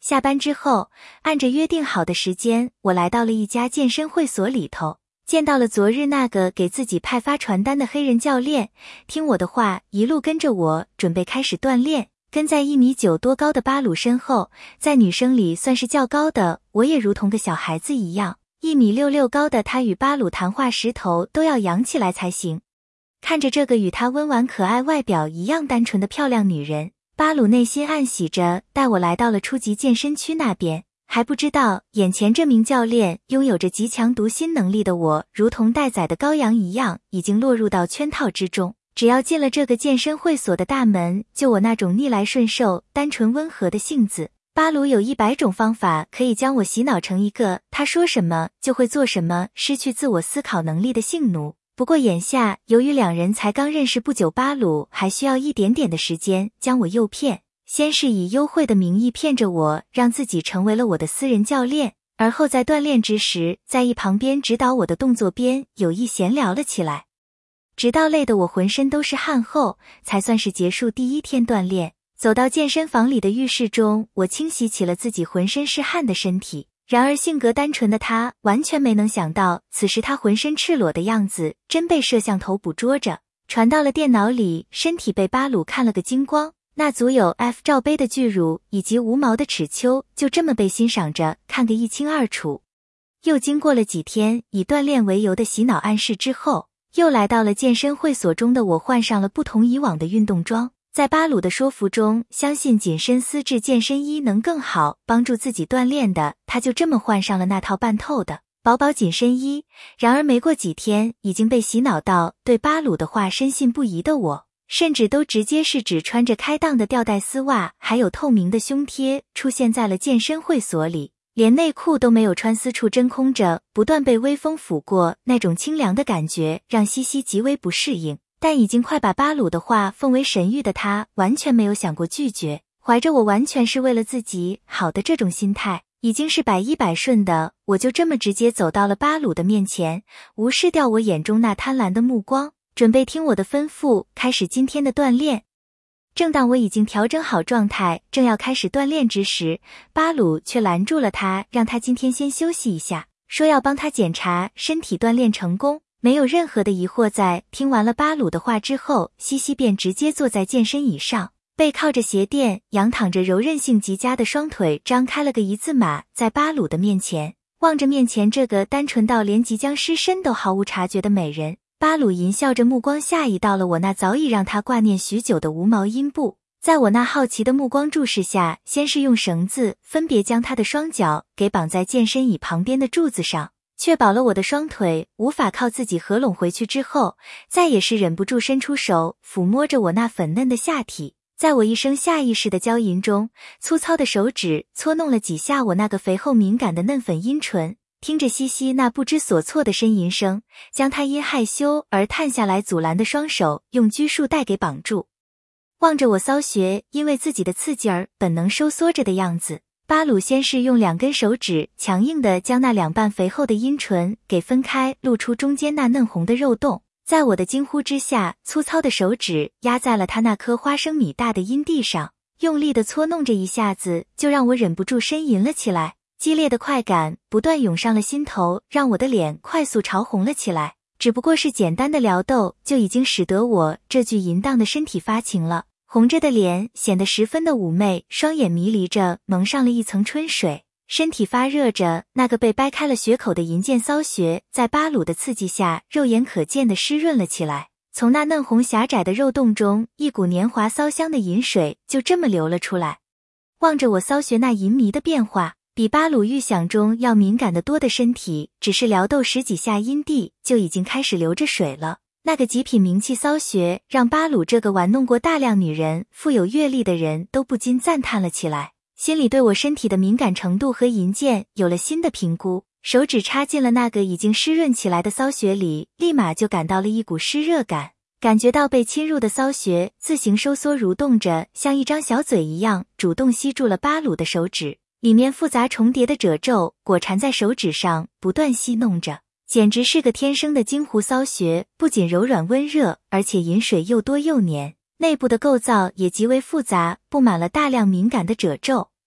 下班之后，按着约定好的时间，我来到了一家健身会所里头，见到了昨日那个给自己派发传单的黑人教练，听我的话，一路跟着我，准备开始锻炼。跟在1.9米多高的巴鲁身后，在女生里算是较高的，我也如同个小孩子一样，1.66米高的她与巴鲁谈话时头都要扬起来才行。看着这个与她温婉可爱外表一样单纯的漂亮女人，巴鲁内心暗喜着，带我来到了初级健身区那边。还不知道眼前这名教练拥有着极强读心能力的我，如同待宰的羔羊一样，已经落入到圈套之中。只要进了这个健身会所的大门，就我那种逆来顺受、单纯温和的性子，巴鲁有100种方法可以将我洗脑成一个他说什么就会做什么、失去自我思考能力的性奴。不过眼下由于两人才刚认识不久，巴鲁还需要一点点的时间将我诱骗。先是以优惠的名义骗着我，让自己成为了我的私人教练，而后在锻炼之时，在一旁边指导我的动作边有意闲聊了起来，直到累得我浑身都是汗后，才算是结束第1天锻炼。走到健身房里的浴室中，我清洗起了自己浑身是汗的身体。然而性格单纯的他完全没能想到，此时他浑身赤裸的样子真被摄像头捕捉着，传到了电脑里，身体被巴鲁看了个精光。那足有 F 罩杯的巨乳以及无毛的齿丘就这么被欣赏着看个一清二楚。又经过了几天以锻炼为由的洗脑暗示之后，又来到了健身会所中的我，换上了不同以往的运动装。在巴鲁的说服中，相信紧身丝质健身衣能更好帮助自己锻炼的，他就这么换上了那套半透的薄薄紧身衣。然而没过几天，已经被洗脑到对巴鲁的话深信不疑的我，甚至都直接是只穿着开裆的吊带丝袜还有透明的胸贴出现在了健身会所里，连内裤都没有穿，私处真空着，不断被微风拂过，那种清凉的感觉让西西极为不适应。但已经快把巴鲁的话奉为神谕的他完全没有想过拒绝，怀着我完全是为了自己好的这种心态，已经是百依百顺的，我就这么直接走到了巴鲁的面前，无视掉我眼中那贪婪的目光，准备听我的吩咐，开始今天的锻炼。正当我已经调整好状态，正要开始锻炼之时，巴鲁却拦住了他，让他今天先休息一下，说要帮他检查身体锻炼成功。没有任何的疑惑，在听完了巴鲁的话之后，西西便直接坐在健身椅上，背靠着鞋垫，仰躺着，柔韧性极佳的双腿张开了个一字马，在巴鲁的面前，望着面前这个单纯到连即将失身都毫无察觉的美人，巴鲁淫笑着，目光下移到了我那早已让他挂念许久的无毛阴部。在我那好奇的目光注视下，先是用绳子分别将他的双脚给绑在健身椅旁边的柱子上，确保了我的双腿无法靠自己合拢回去之后，再也是忍不住伸出手抚摸着我那粉嫩的下体。在我一声下意识的娇吟中，粗糙的手指搓弄了几下我那个肥厚敏感的嫩粉阴唇，听着西西那不知所措的呻吟声，将他因害羞而探下来阻拦的双手用拘束带给绑住。望着我骚穴因为自己的刺激而本能收缩着的样子，巴鲁先是用2根手指强硬地将那两半肥厚的阴唇给分开，露出中间那嫩红的肉洞。在我的惊呼之下，粗糙的手指压在了他那颗花生米大的阴蒂上，用力地搓弄着，一下子就让我忍不住呻吟了起来。激烈的快感不断涌上了心头，让我的脸快速潮红了起来。只不过是简单的撩逗，就已经使得我这具淫荡的身体发情了。红着的脸显得十分的妩媚，双眼迷离着，蒙上了一层春水，身体发热着，那个被掰开了血口的银剑骚穴在巴鲁的刺激下肉眼可见的湿润了起来。从那嫩红狭窄的肉洞中，一股年华骚香的饮水就这么流了出来。望着我骚穴那淫迷的变化，比巴鲁预想中要敏感得多的身体，只是撩逗10几下，阴蒂就已经开始流着水了。那个极品名气骚穴让巴鲁这个玩弄过大量女人、富有阅历的人都不禁赞叹了起来，心里对我身体的敏感程度和淫贱有了新的评估。手指插进了那个已经湿润起来的骚穴里，立马就感到了一股湿热感，感觉到被侵入的骚穴自行收缩蠕动着，像一张小嘴一样主动吸住了巴鲁的手指，里面复杂重叠的褶皱裹缠在手指上，不断戏弄着，简直是个天生的金湖骚穴，不仅柔软温热，而且饮水又多又黏，内部的构造也极为复杂，布满了大量敏感的褶皱。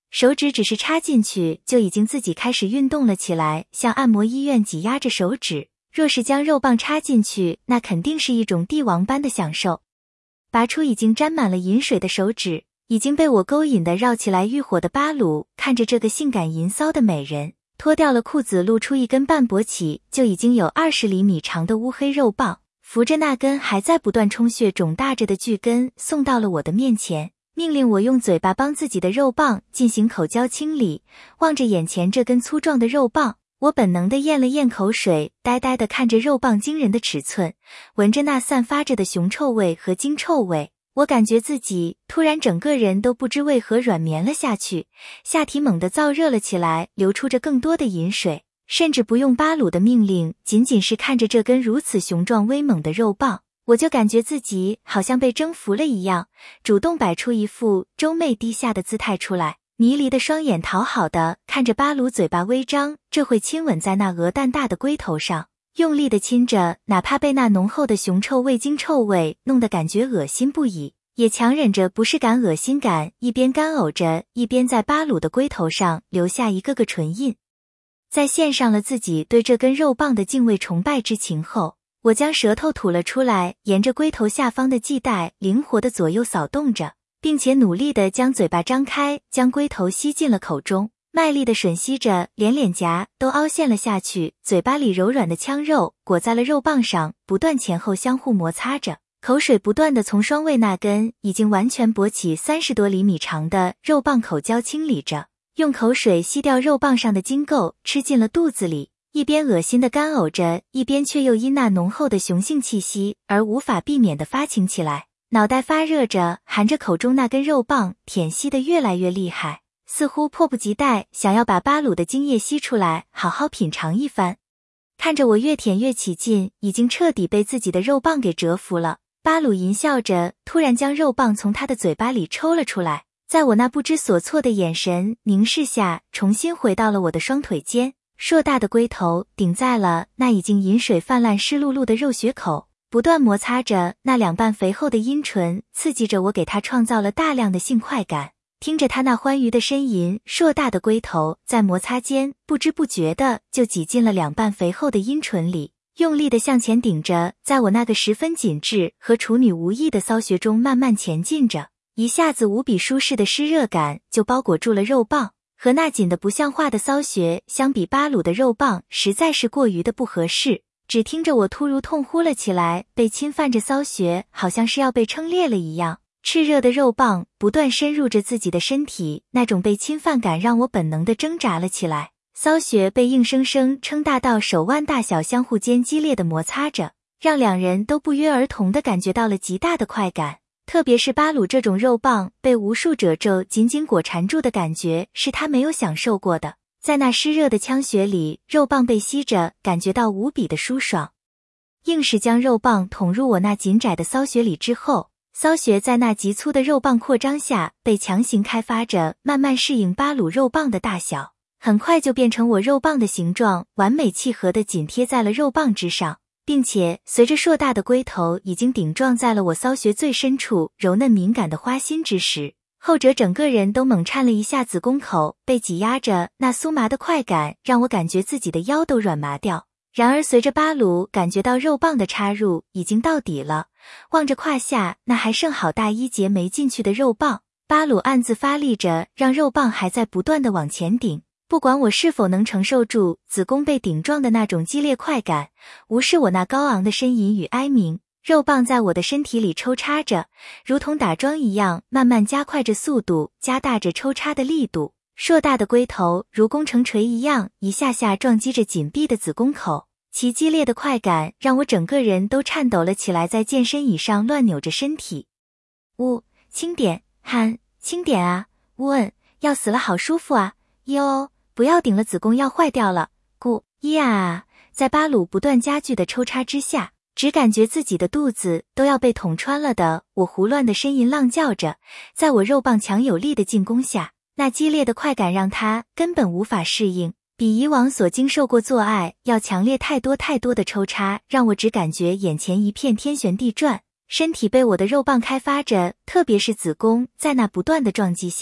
手指只是插进去，就已经自己开始运动了起来，像按摩医院挤压着手指。若是将肉棒插进去，那肯定是一种帝王般的享受。拔出已经沾满了饮水的手指，已经被我勾引得绕起来欲火的巴鲁看着这个性感淫骚的美人，脱掉了裤子，露出一根半勃起就已经有20厘米长的乌黑肉棒，扶着那根还在不断充血肿大着的巨根送到了我的面前，命令我用嘴巴帮自己的肉棒进行口交清理。望着眼前这根粗壮的肉棒，我本能地咽了咽口水，呆呆地看着肉棒惊人的尺寸，闻着那散发着的熊臭味和精臭味，我感觉自己突然整个人都不知为何软绵了下去，下体猛地燥热了起来，流出着更多的饮水，甚至不用巴鲁的命令，仅仅是看着这根如此雄壮威猛的肉棒，我就感觉自己好像被征服了一样，主动摆出一副周媚低下的姿态出来，迷离的双眼讨好的看着巴鲁，嘴巴微张，这会亲吻在那鹅蛋大的龟头上，用力的亲着，哪怕被那浓厚的熊臭味精臭味弄得感觉恶心不已，也强忍着不适感恶心感，一边干呕着，一边在巴鲁的龟头上留下一个个唇印。在献上了自己对这根肉棒的敬畏崇拜之情后，我将舌头吐了出来，沿着龟头下方的系带灵活地左右扫动着，并且努力地将嘴巴张开，将龟头吸进了口中，卖力地吮吸着，连脸颊都凹陷了下去，嘴巴里柔软的腔肉裹在了肉棒上，不断前后相互摩擦着，口水不断地从双胃那根已经完全勃起30多厘米长的肉棒口交清理着，用口水吸掉肉棒上的精垢，吃进了肚子里，一边恶心的干呕着，一边却又因那浓厚的雄性气息而无法避免地发情起来，脑袋发热着，含着口中那根肉棒，舔吸得越来越厉害，似乎迫不及待想要把巴鲁的精液吸出来，好好品尝一番。看着我越舔越起劲，已经彻底被自己的肉棒给折服了，巴鲁淫笑着，突然将肉棒从他的嘴巴里抽了出来，在我那不知所措的眼神凝视下，重新回到了我的双腿间，硕大的龟头顶在了那已经饮水泛滥湿漉漉的肉穴口，不断摩擦着那两瓣肥厚的阴唇，刺激着我，给他创造了大量的性快感。听着他那欢愉的呻吟，硕大的龟头在摩擦间不知不觉的就挤进了两瓣肥厚的阴唇里，用力的向前顶着，在我那个十分紧致和处女无异的骚穴中慢慢前进着，一下子无比舒适的湿热感就包裹住了肉棒，和那紧得不像话的骚穴相比，巴鲁的肉棒实在是过于的不合适。只听着我突如痛呼了起来，被侵犯着骚穴好像是要被撑裂了一样，炽热的肉棒不断深入着自己的身体，那种被侵犯感让我本能地挣扎了起来，骚穴被硬生生撑大到手腕大小，相互间激烈的摩擦着，让两人都不约而同地感觉到了极大的快感。特别是巴鲁这种肉棒被无数褶皱紧紧裹缠住的感觉，是他没有享受过的。在那湿热的腔穴里，肉棒被吸着，感觉到无比的舒爽。硬是将肉棒捅入我那紧窄的骚穴里之后，骚穴在那急粗的肉棒扩张下被强行开发着，慢慢适应巴鲁肉棒的大小，很快就变成我肉棒的形状，完美契合地紧贴在了肉棒之上，并且随着硕大的龟头已经顶撞在了我骚穴最深处柔嫩敏感的花心之时，后者整个人都猛颤了一下，子宫口被挤压着，那酥麻的快感让我感觉自己的腰都软麻掉。然而随着巴鲁感觉到肉棒的插入已经到底了，望着胯下那还剩好大一截没进去的肉棒，巴鲁暗自发力着，让肉棒还在不断的往前顶，不管我是否能承受住子宫被顶撞的那种激烈快感，无视我那高昂的呻吟与哀鸣，肉棒在我的身体里抽插着，如同打桩一样，慢慢加快着速度，加大着抽插的力度。硕大的龟头如工程锤一样，一下下撞击着紧闭的子宫口，其激烈的快感让我整个人都颤抖了起来，在健身椅上乱扭着身体。轻点，轻点啊，要死了，好舒服啊，哟，不要顶了，子宫要坏掉了，在巴鲁不断加剧的抽插之下，只感觉自己的肚子都要被捅穿了的，我胡乱的呻吟浪叫着，在我肉棒强有力的进攻下，那激烈的快感让他根本无法适应，比以往所经受过做爱要强烈太多太多的抽插，让我只感觉眼前一片天旋地转，身体被我的肉棒开发着，特别是子宫在那不断的撞击下，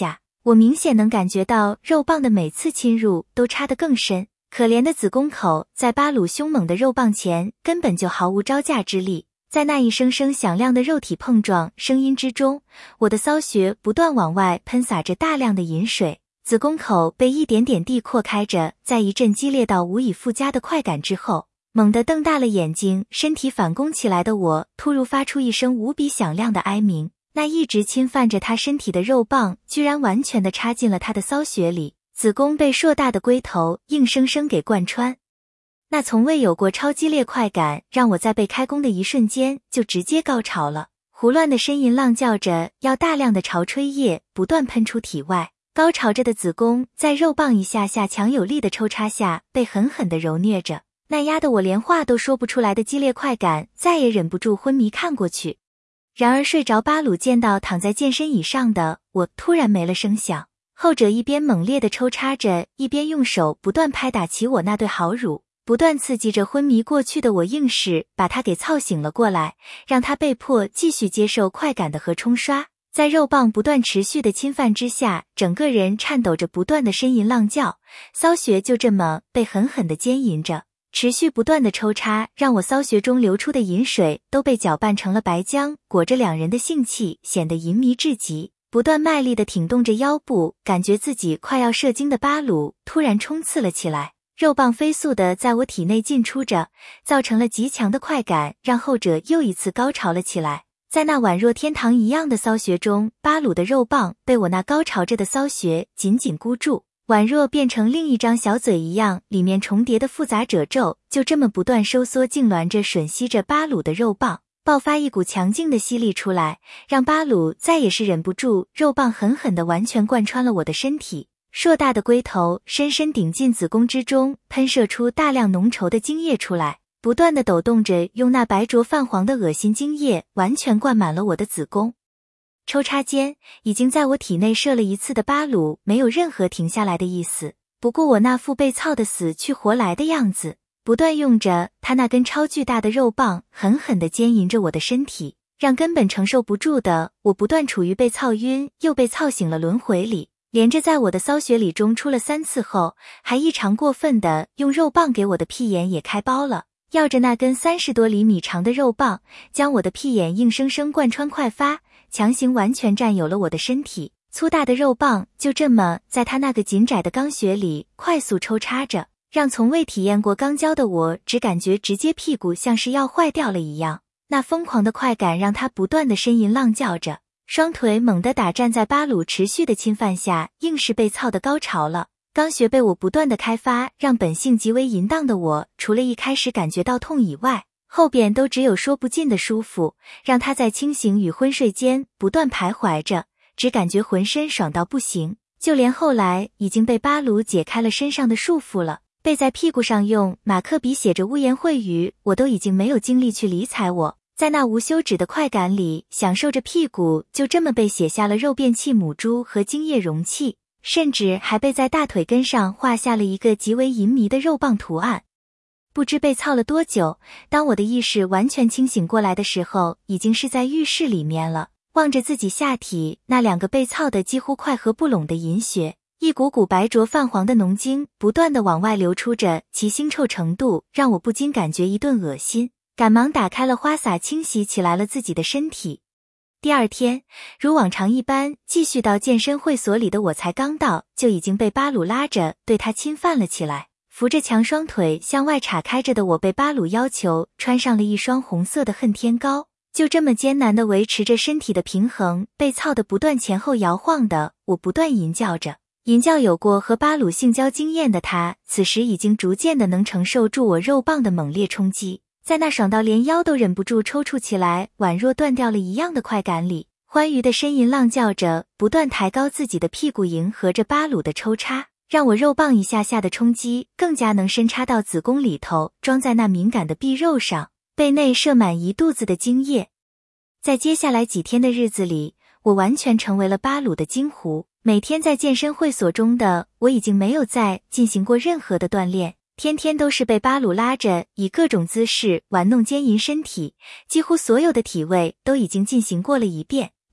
我明显能感觉到肉棒的每次侵入都插得更深，可怜的子宫口在巴鲁凶猛的肉棒前根本就毫无招架之力。在那一声声响亮的肉体碰撞声音之中，我的骚穴不断往外喷洒着大量的饮水，子宫口被一点点地扩开着，在一阵激烈到无以复加的快感之后，猛地瞪大了眼睛，身体反弓起来的我突如发出一声无比响亮的哀鸣。那一直侵犯着他身体的肉棒居然完全地插进了他的骚穴里，子宫被硕大的龟头硬生生给贯穿。那从未有过超激烈快感让我在被开弓的一瞬间就直接高潮了，胡乱的呻吟浪叫着，要大量的潮吹液不断喷出体外。高潮着的子宫在肉棒一下下强有力的抽插下被狠狠地揉虐着，那压得我连话都说不出来的激烈快感再也忍不住昏迷看过去。然而睡着巴鲁见到躺在健身椅上的我，突然没了声响，后者一边猛烈地抽插着，一边用手不断拍打起我那对好乳，不断刺激着昏迷过去的我，硬是把他给操醒了过来，让他被迫继续接受快感的和冲刷。在肉棒不断持续的侵犯之下，整个人颤抖着不断的呻吟浪叫，骚穴就这么被狠狠地奸淫着。持续不断的抽插让我骚穴中流出的饮水都被搅拌成了白浆，裹着两人的性器，显得淫迷至极。不断卖力地挺动着腰部，感觉自己快要射精的巴鲁突然冲刺了起来，肉棒飞速地在我体内进出着，造成了极强的快感，让后者又一次高潮了起来。在那宛若天堂一样的骚穴中，巴鲁的肉棒被我那高潮着的骚穴紧紧箍住，宛若变成另一张小嘴一样，里面重叠的复杂褶皱就这么不断收缩痉挛着吮吸着巴鲁的肉棒，爆发一股强劲的吸力出来，让巴鲁再也是忍不住，肉棒狠狠地完全贯穿了我的身体，硕大的龟头深深顶进子宫之中，喷射出大量浓稠的精液出来，不断地抖动着，用那白浊泛黄的恶心精液完全灌满了我的子宫。抽插间，已经在我体内射了一次的巴鲁没有任何停下来的意思，不顾我那副被操得死去活来的样子，不断用着他那根超巨大的肉棒狠狠地奸淫着我的身体，让根本承受不住的我不断处于被操晕又被操醒了轮回里，连着在我的骚穴里中出了3次后，还异常过分地用肉棒给我的屁眼也开包了，要着那根30多厘米长的肉棒将我的屁眼硬生生贯穿快发，强行完全占有了我的身体。粗大的肉棒就这么在他那个紧窄的肛穴里快速抽插着，让从未体验过肛交的我只感觉直接屁股像是要坏掉了一样。那疯狂的快感让他不断的呻吟浪叫着，双腿猛地打站在巴鲁持续的侵犯下，硬是被操的高潮了。肛穴被我不断的开发，让本性极为淫荡的我除了一开始感觉到痛以外，后边都只有说不尽的舒服，让他在清醒与昏睡间不断徘徊着，只感觉浑身爽到不行。就连后来已经被巴鲁解开了身上的束缚了，被在屁股上用马克笔写着污言秽语，我都已经没有精力去理睬我，在那无休止的快感里享受着屁股就这么被写下了肉便器母猪和精液容器，甚至还被在大腿根上画下了一个极为淫靡的肉棒图案。不知被操了多久，当我的意识完全清醒过来的时候，已经是在浴室里面了，望着自己下体那2个被操的几乎快合不拢的淫穴，一股股白浊泛黄的浓精不断地往外流出着，其腥臭程度让我不禁感觉一顿恶心，赶忙打开了花洒清洗起来了自己的身体。第二天，如往常一般继续到健身会所里的我才刚到，就已经被巴鲁拉着对他侵犯了起来。扶着墙双腿向外岔开着的我被巴鲁要求穿上了一双红色的恨天高，就这么艰难地维持着身体的平衡，被操得不断前后摇晃的我不断吟叫着。吟叫有过和巴鲁性交经验的他，此时已经逐渐的能承受住我肉棒的猛烈冲击，在那爽到连腰都忍不住抽搐起来，宛若断掉了一样的快感里，欢愉的呻吟浪叫着，不断抬高自己的屁股迎合着巴鲁的抽插，让我肉棒一下下的冲击更加能深插到子宫里头，装在那敏感的壁肉上，背内射满一肚子的精液。在接下来几天的日子里，我完全成为了巴鲁的金狐。每天在健身会所中的我已经没有再进行过任何的锻炼，天天都是被巴鲁拉着以各种姿势玩弄奸淫身体，几乎所有的体位都已经进行过了一遍。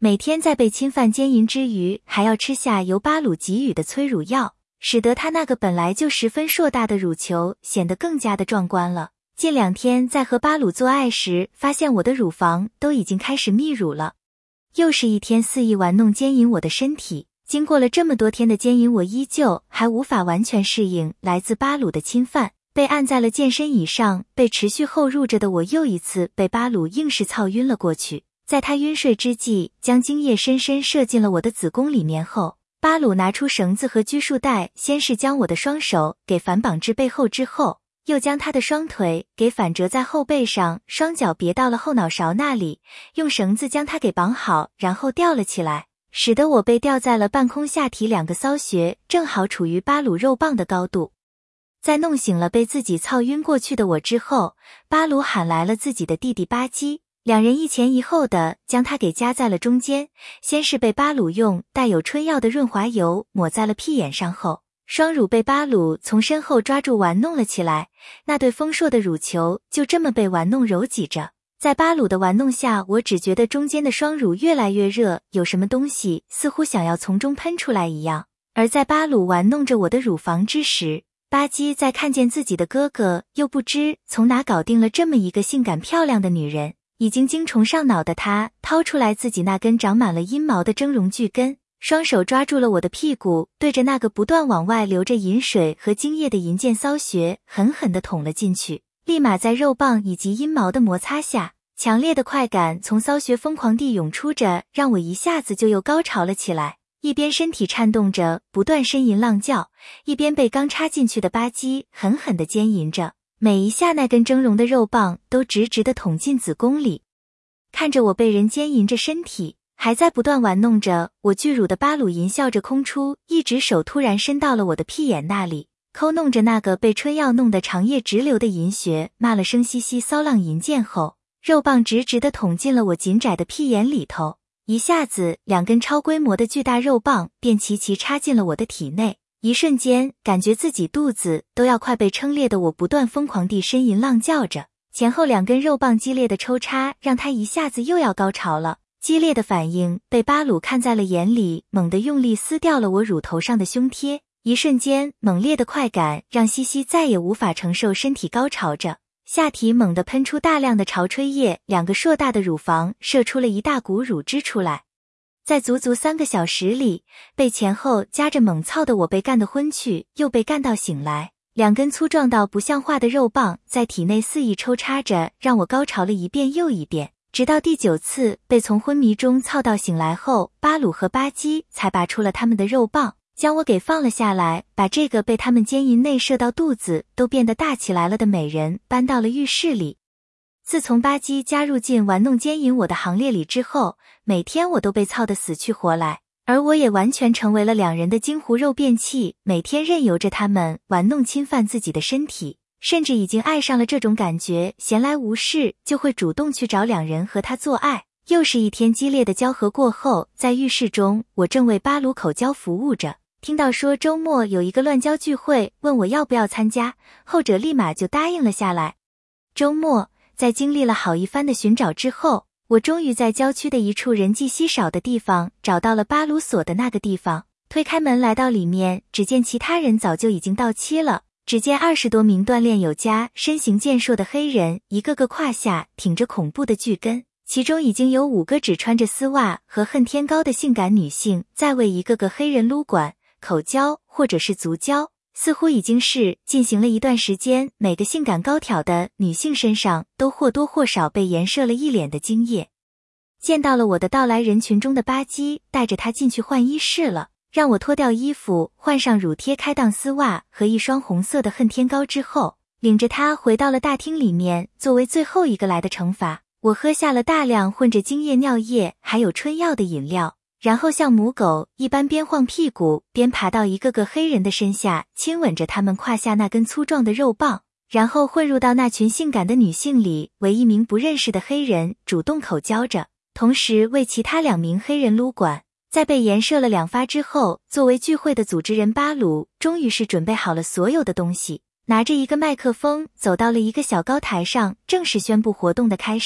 每天在被侵犯奸淫之余，还要吃下由巴鲁给予的催乳药，使得他那个本来就十分硕大的乳球显得更加的壮观了。近2天在和巴鲁做爱时，发现我的乳房都已经开始泌乳了。又是一天肆意玩弄奸淫我的身体，经过了这么多天的奸淫，我依旧还无法完全适应来自巴鲁的侵犯。被按在了健身椅上，被持续后入着的我又一次被巴鲁硬是操晕了过去。在他晕睡之际，将精液深深射进了我的子宫里面后，巴鲁拿出绳子和拘束带，先是将我的双手给反绑至背后，之后又将他的双腿给反折在后背上，双脚别到了后脑勺那里，用绳子将他给绑好，然后吊了起来，使得我被吊在了半空下体，2个骚穴正好处于巴鲁肉棒的高度。在弄醒了被自己操晕过去的我之后，巴鲁喊来了自己的弟弟巴基，两人一前一后的将他给夹在了中间，先是被巴鲁用带有春药的润滑油抹在了屁眼上后，双乳被巴鲁从身后抓住玩弄了起来，那对丰硕的乳球就这么被玩弄揉挤着。在巴鲁的玩弄下，我只觉得中间的双乳越来越热，有什么东西似乎想要从中喷出来一样。而在巴鲁玩弄着我的乳房之时，巴基在看见自己的哥哥又不知从哪搞定了这么一个性感漂亮的女人，已经精虫上脑的他掏出来自己那根长满了阴毛的蒸笼巨根，双手抓住了我的屁股，对着那个不断往外流着饮水和精液的银剑骚穴狠狠地捅了进去。立马在肉棒以及阴毛的摩擦下，强烈的快感从骚穴疯狂地涌出着，让我一下子就又高潮了起来。一边身体颤动着不断呻吟浪叫，一边被刚插进去的巴基狠狠地奸淫着，每一下那根蒸笼的肉棒都直直地捅进子宫里。看着我被人奸淫着身体，还在不断玩弄着我巨乳的巴鲁淫笑着空出一只手，突然伸到了我的屁眼那里，抠弄着那个被春药弄得长液直流的银穴，骂了声嘻嘻骚浪淫贱后，肉棒直直地捅进了我紧窄的屁眼里头。一下子2根超规模的巨大肉棒便齐齐插进了我的体内，一瞬间感觉自己肚子都要快被撑裂的我不断疯狂地呻吟浪叫着，前后2根肉棒激烈的抽插让他一下子又要高潮了。激烈的反应被巴鲁看在了眼里，猛地用力撕掉了我乳头上的胸贴，一瞬间猛烈的快感让西西再也无法承受身体高潮着，下体猛地喷出大量的潮吹液，2个硕大的乳房射出了一大股乳汁出来。在足足3个小时里，被前后夹着猛操的我被干得昏去，又被干到醒来，2根粗壮到不像话的肉棒在体内肆意抽插着，让我高潮了一遍又一遍，直到第9次被从昏迷中操到醒来后，巴鲁和巴基才拔出了他们的肉棒，将我给放了下来，把这个被他们奸淫内射到肚子都变得大起来了的美人搬到了浴室里。自从巴基加入进玩弄奸淫我的行列里之后，每天我都被操得死去活来，而我也完全成为了2人的金湖肉便器，每天任由着他们玩弄侵犯自己的身体，甚至已经爱上了这种感觉，闲来无事就会主动去找2人和他做爱。又是一天激烈的交合过后，在浴室中我正为巴鲁口交服务着，听到说周末有一个乱交聚会，问我要不要参加，后者立马就答应了下来。周末在经历了好一番的寻找之后，我终于在郊区的一处人迹稀少的地方找到了巴鲁所的那个地方，推开门来到里面，只见其他人早就已经到齐了。只见20多名锻炼有加、身形健硕的黑人，一个个胯下挺着恐怖的巨根，其中已经有5个只穿着丝袜和恨天高的性感女性在为一个个黑人撸管、口交或者是足交，似乎已经是进行了一段时间，每个性感高挑的女性身上都或多或少被颜射了一脸的精液。见到了我的到来人群中的巴基，带着他进去换衣室了，让我脱掉衣服，换上乳贴开裆丝袜和一双红色的恨天高之后，领着他回到了大厅里面。作为最后一个来的惩罚，我喝下了大量混着精液、尿液还有春药的饮料，然后像母狗一般边晃屁股边爬到一个个黑人的身下，亲吻着他们胯下那根粗壮的肉棒，然后混入到那群性感的女性里，为一名不认识的黑人主动口交着，同时为其他2名黑人撸管。在被颜射了2发之后，作为聚会的组织人巴鲁终于是准备好了所有的东西，拿着一个麦克风走到了一个小高台上，正式宣布活动的开始。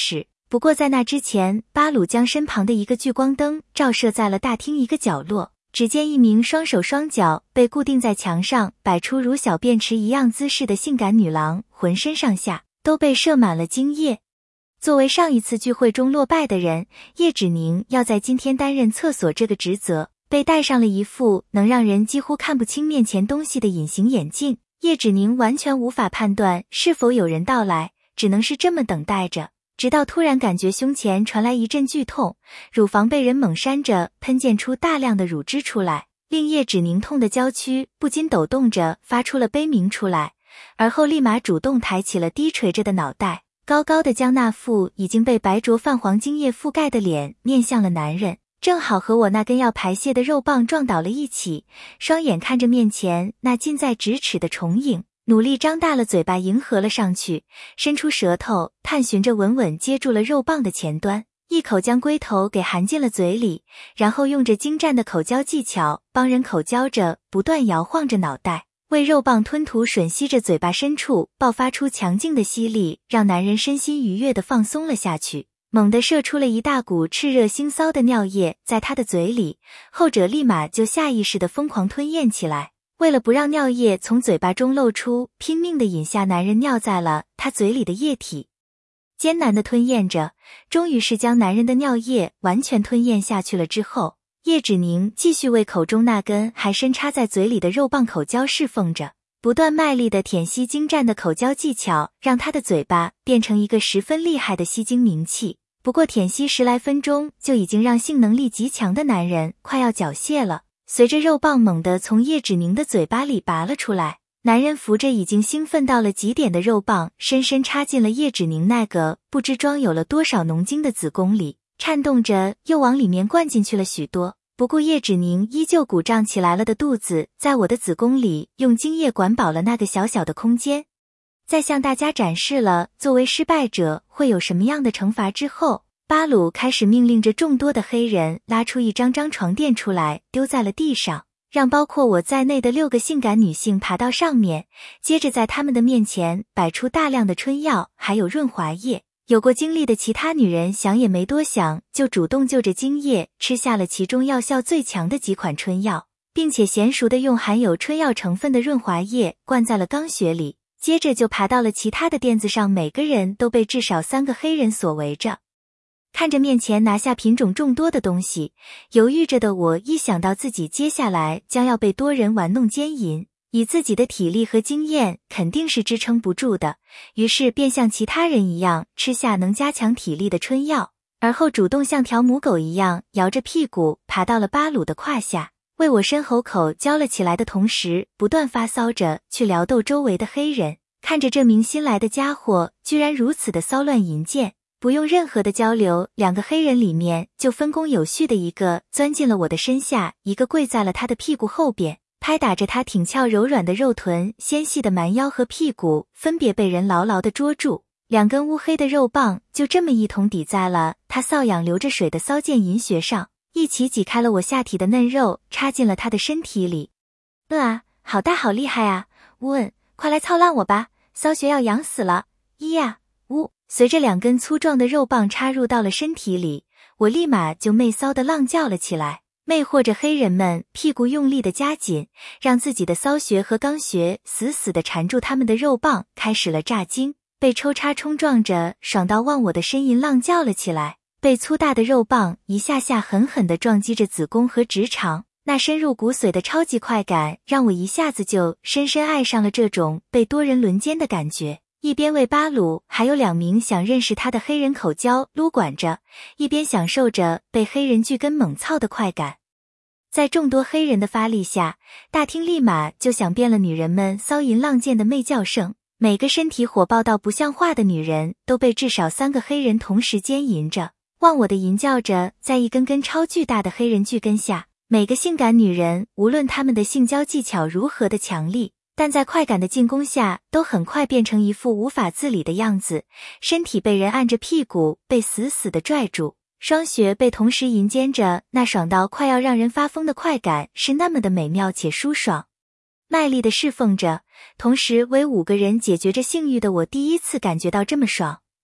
不过在那之前，巴鲁将身旁的一个聚光灯照射在了大厅一个角落，只见一名双手双脚被固定在墙上，摆出如小便池一样姿势的性感女郎，浑身上下都被射满了精液。作为上一次聚会中落败的人，叶芷宁要在今天担任厕所这个职责，被戴上了一副能让人几乎看不清面前东西的隐形眼镜。叶芷宁完全无法判断是否有人到来，只能是这么等待着，直到突然感觉胸前传来一阵剧痛，乳房被人猛扇着，喷溅出大量的乳汁出来，令叶芷宁痛的娇躯不禁抖动着，发出了悲鸣出来，而后立马主动抬起了低垂着的脑袋，高高的将那副已经被白灼泛黄精液覆盖的脸面向了男人，正好和我那根要排泄的肉棒撞倒了一起，双眼看着面前那近在咫尺的重影，努力张大了嘴巴迎合了上去，伸出舌头探寻着稳稳接住了肉棒的前端，一口将龟头给含进了嘴里，然后用着精湛的口交技巧帮人口交着，不断摇晃着脑袋，为肉棒吞吐吮吸着嘴巴深处爆发出强劲的吸力，让男人身心愉悦地放松了下去，猛地射出了一大股炽热腥骚的尿液在他的嘴里，后者立马就下意识地疯狂吞咽起来，为了不让尿液从嘴巴中漏出，拼命地饮下男人尿在了他嘴里的液体，艰难地吞咽着，终于是将男人的尿液完全吞咽下去了之后，叶芷宁继续为口中那根还深插在嘴里的肉棒口交侍奉着，不断卖力的舔吸精湛的口交技巧让他的嘴巴变成一个十分厉害的吸精名器，不过舔吸10来分钟就已经让性能力极强的男人快要缴械了，随着肉棒猛地从叶芷宁的嘴巴里拔了出来，男人扶着已经兴奋到了极点的肉棒深深插进了叶芷宁那个不知装有了多少浓精的子宫里，颤动着又往里面灌进去了许多，不顾叶芷宁依旧鼓胀起来了的肚子在我的子宫里用精液管饱了那个小小的空间。在向大家展示了作为失败者会有什么样的惩罚之后，巴鲁开始命令着众多的黑人拉出一张张床垫出来丢在了地上，让包括我在内的6个性感女性爬到上面，接着在他们的面前摆出大量的春药还有润滑液。有过经历的其他女人想也没多想，就主动就着精液吃下了其中药效最强的几款春药，并且娴熟地用含有春药成分的润滑液灌在了肛穴里，接着就爬到了其他的垫子上，每个人都被至少3个黑人所围着。看着面前拿下品种众多的东西，犹豫着的我一想到自己接下来将要被多人玩弄奸淫，以自己的体力和经验肯定是支撑不住的，于是便像其他人一样吃下能加强体力的春药，而后主动像条母狗一样摇着屁股爬到了巴鲁的胯下，为我深喉口交了起来的同时，不断发骚着去撩逗周围的黑人。看着这名新来的家伙居然如此的骚乱淫贱，不用任何的交流，2个黑人里面就分工有序的一个钻进了我的身下，一个跪在了他的屁股后边，拍打着他挺翘柔软的肉臀，纤细的蛮腰和屁股分别被人牢牢地捉住，2根乌黑的肉棒就这么一同抵在了他瘙痒流着水的骚剑银穴上，一起挤开了我下体的嫩肉，插进了他的身体里。好大好厉害啊，问，快来操烂我吧，骚穴要痒死了，随着2根粗壮的肉棒插入到了身体里，我立马就媚骚地浪叫了起来，魅惑着黑人们屁股用力地夹紧，让自己的骚穴和肛穴死死地缠住他们的肉棒，开始了炸精，被抽插冲撞着爽到忘我的呻吟浪叫了起来，被粗大的肉棒一下下狠狠地撞击着子宫和直肠，那深入骨髓的超级快感让我一下子就深深爱上了这种被多人轮奸的感觉，一边为巴鲁还有2名想认识他的黑人口交撸管着，一边享受着被黑人巨根猛操的快感。在众多黑人的发力下，大厅立马就响遍了女人们骚淫浪贱的媚叫声，每个身体火爆到不像话的女人都被至少3个黑人同时奸淫着，忘我的淫叫着，在一根根超巨大的黑人巨根下，每个性感女人无论她们的性交技巧如何的强力，但在快感的进攻下都很快变成一副无法自理的样子，身体被人按着屁股被死死地拽住，双穴被同时淫奸着，那爽到快要让人发疯的快感是那么的美妙且舒爽。卖力地侍奉着，同时为5个人解决着性欲的我第一次感觉到这么爽，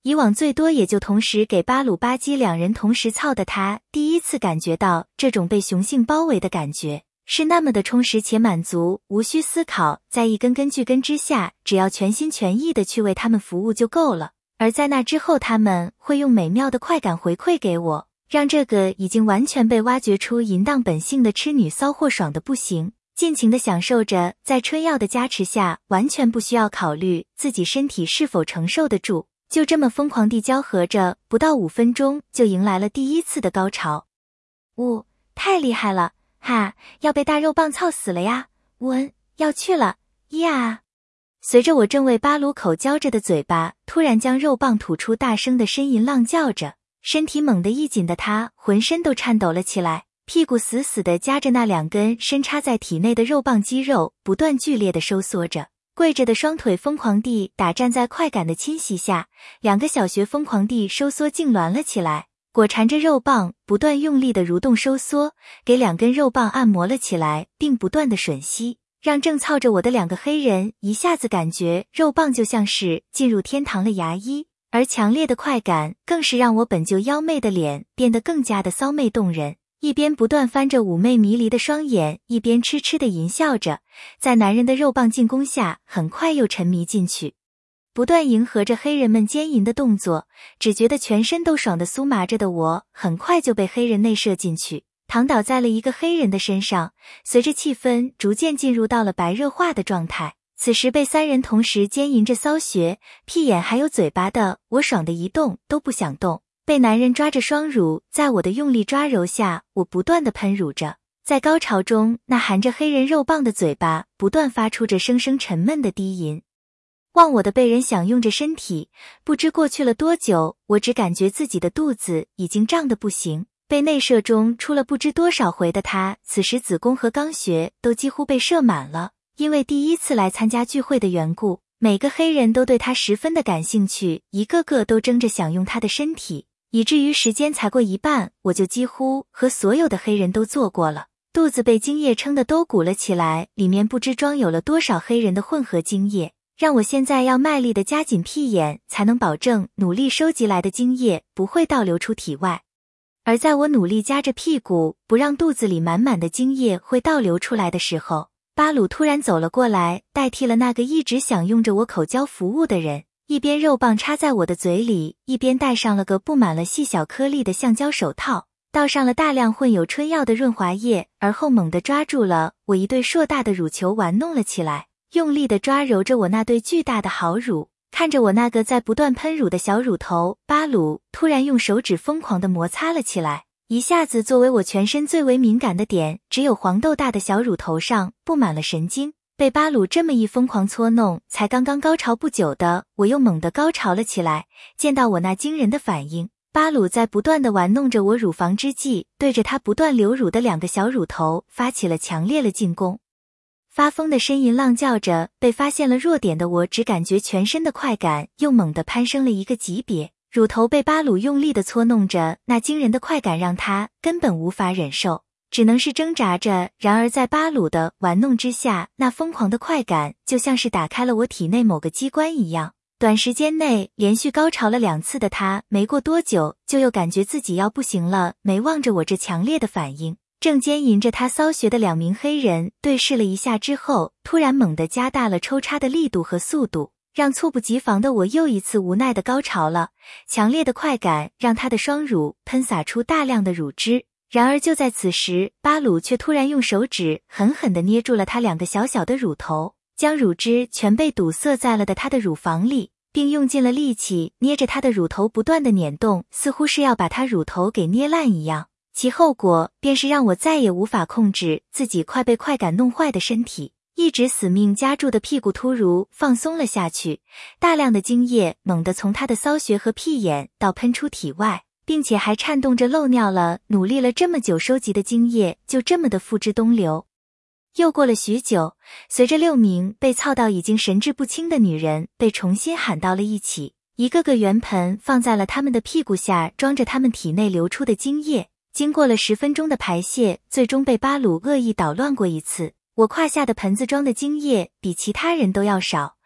以往最多也就同时给巴鲁巴基两人同时操的他，第一次感觉到这种被雄性包围的感觉，是那么的充实且满足，无需思考，在一根根巨根之下，只要全心全意地去为他们服务就够了。而在那之后，他们会用美妙的快感回馈给我，让这个已经完全被挖掘出淫荡本性的痴女骚货爽得不行，尽情地享受着在春药的加持下，完全不需要考虑自己身体是否承受得住，就这么疯狂地交合着，不到5分钟就迎来了第一次的高潮。太厉害了，哈，要被大肉棒操死了呀，要去了，呀！随着我正为巴鲁口交着的嘴巴突然将肉棒吐出，大声的呻吟浪叫着，身体猛地一紧的他浑身都颤抖了起来，屁股死死地夹着那2根深插在体内的肉棒，肌肉不断剧烈地收缩着，跪着的双腿疯狂地打站在快感的侵袭下，2个小穴疯狂地收缩痉挛了起来，裹缠着肉棒不断用力地蠕动收缩，给2根肉棒按摩了起来，并不断地吮吸，让正操着我的2个黑人一下子感觉肉棒就像是进入天堂了牙医，而强烈的快感更是让我本就妖媚的脸变得更加的骚媚动人，一边不断翻着妩媚迷离的双眼，一边痴痴地淫笑着，在男人的肉棒进攻下很快又沉迷进去，不断迎合着黑人们奸淫的动作，只觉得全身都爽得酥麻着的我，很快就被黑人内射进去，躺倒在了一个黑人的身上，随着气氛逐渐进入到了白热化的状态。此时被3人同时奸淫着骚穴、屁眼还有嘴巴的我，爽得一动都不想动，被男人抓着双乳，在我的用力抓揉下，我不断地喷乳着，在高潮中，那含着黑人肉棒的嘴巴不断发出着声声沉闷的低吟。忘我的被人享用着身体，不知过去了多久，我只感觉自己的肚子已经胀得不行，被内射中出了不知多少回的他，此时子宫和肛穴都几乎被射满了。因为第一次来参加聚会的缘故，每个黑人都对他十分的感兴趣，一个个都争着享用他的身体，以至于时间才过一半，我就几乎和所有的黑人都做过了，肚子被精液撑得都鼓了起来，里面不知装有了多少黑人的混合精液，让我现在要卖力的夹紧屁眼，才能保证努力收集来的精液不会倒流出体外。而在我努力夹着屁股，不让肚子里满满的精液会倒流出来的时候，巴鲁突然走了过来，代替了那个一直享用着我口交服务的人，一边肉棒插在我的嘴里，一边戴上了个布满了细小颗粒的橡胶手套，倒上了大量混有春药的润滑液，而后猛地抓住了我一对硕大的乳球玩弄了起来，用力地抓揉着我那对巨大的好乳。看着我那个在不断喷乳的小乳头，巴鲁突然用手指疯狂地摩擦了起来，一下子作为我全身最为敏感的点，只有黄豆大的小乳头上布满了神经，被巴鲁这么一疯狂搓弄，才刚刚高潮不久的我又猛地高潮了起来。见到我那惊人的反应，巴鲁在不断地玩弄着我乳房之际，对着他不断流乳的2个小乳头发起了强烈的进攻。发疯的呻吟浪叫着，被发现了弱点的我只感觉全身的快感又猛地攀升了一个级别，乳头被巴鲁用力地搓弄着，那惊人的快感让他根本无法忍受，只能是挣扎着。然而在巴鲁的玩弄之下，那疯狂的快感就像是打开了我体内某个机关一样，短时间内连续高潮了2次的他，没过多久就又感觉自己要不行了。没望着我这强烈的反应，正奸淫着他骚穴的2名黑人对视了一下之后，突然猛地加大了抽插的力度和速度，让猝不及防的我又一次无奈的高潮了。强烈的快感让他的双乳喷洒出大量的乳汁，然而就在此时，巴鲁却突然用手指狠狠地捏住了他2个小小的乳头，将乳汁全被堵塞在了他的乳房里，并用尽了力气捏着他的乳头不断的捻动，似乎是要把他乳头给捏烂一样。其后果便是让我再也无法控制自己快被快感弄坏的身体，一直死命夹住的屁股突如放松了下去，大量的精液猛地从他的骚穴和屁眼到喷出体外，并且还颤动着漏尿了，努力了这么久收集的精液就这么的付之东流。又过了许久，随着6名被操到已经神志不清的女人被重新喊到了一起，一个个圆盆放在了他们的屁股下，装着他们体内流出的精液。经过了10分钟的排泄，最终被巴鲁恶意捣乱过一次。我胯下的盆子装的精液比其他人都要少，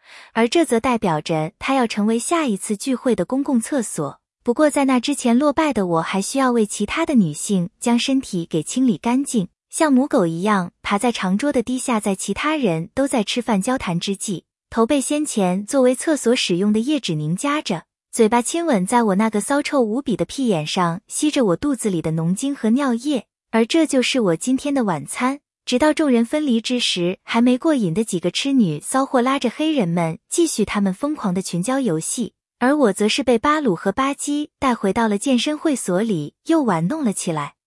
而这则代表着它要成为下一次聚会的公共厕所。不过在那之前落败的我还需要为其他的女性将身体给清理干净，像母狗一样爬在长桌的低下，在其他人都在吃饭交谈之际，头被先前作为厕所使用的页纸凝夹着，嘴巴亲吻在我那个骚臭无比的屁眼上，吸着我肚子里的浓精和尿液。而这就是我今天的晚餐。直到众人分离之时，还没过瘾的几个痴女骚货拉着黑人们继续他们疯狂的群交游戏，而我则是被巴鲁和巴基带回到了健身会所里，又玩弄了起来。